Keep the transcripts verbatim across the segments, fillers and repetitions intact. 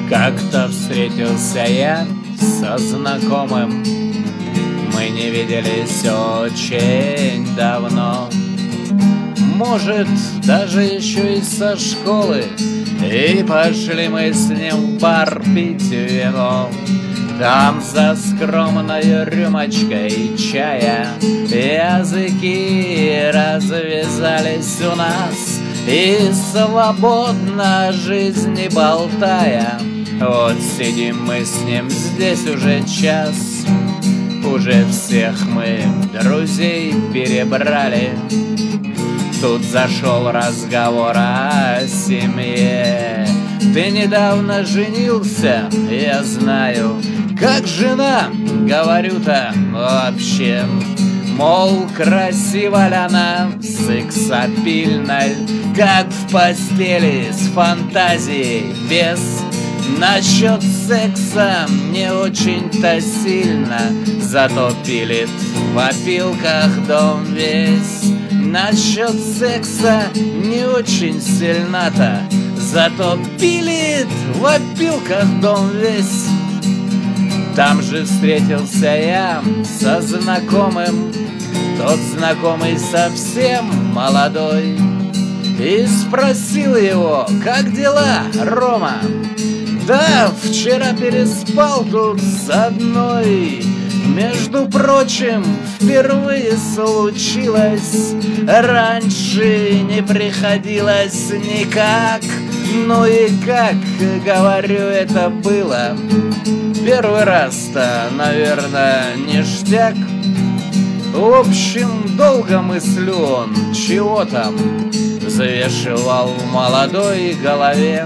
Как-то встретился я со знакомым. Мы не виделись очень давно, может, даже еще и со школы. И пошли мы с ним в бар пить вино. Там за скромной рюмочкой чая языки развязались у нас, и свободно о жизни болтая, вот сидим мы с ним здесь уже час. Уже всех мы друзей перебрали. Тут зашел разговор о семье. Ты недавно женился, я знаю. Как жена, говорю-то вообще. Мол, красива ли она, сексапильна, как в постели с фантазией без. Насчет секса не очень-то сильно, зато пилит в опилках дом весь. Насчет секса не очень сильно-то, зато пилит в опилках дом весь. Там же встретился я со знакомым, тот знакомый совсем молодой, и спросил его: как дела, Рома? Да, вчера переспал тут с одной. Между прочим, впервые случилось, раньше не приходилось никак. Ну и как, говорю, это было? Первый раз-то, наверное, ништяк. В общем, долго мыслю он, чего там завешивал в молодой голове.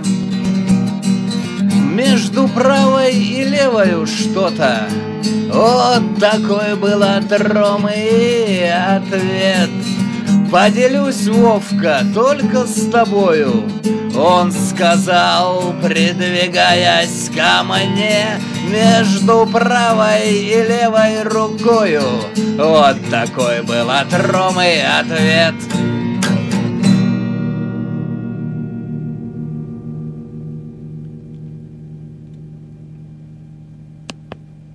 Между правой и левою что-то. Вот такой был от Ромы и ответ. Поделюсь, Вовка, только с тобою, он сказал, придвигаясь ко мне между правой и левой рукою. Вот такой был от Ромы ответ.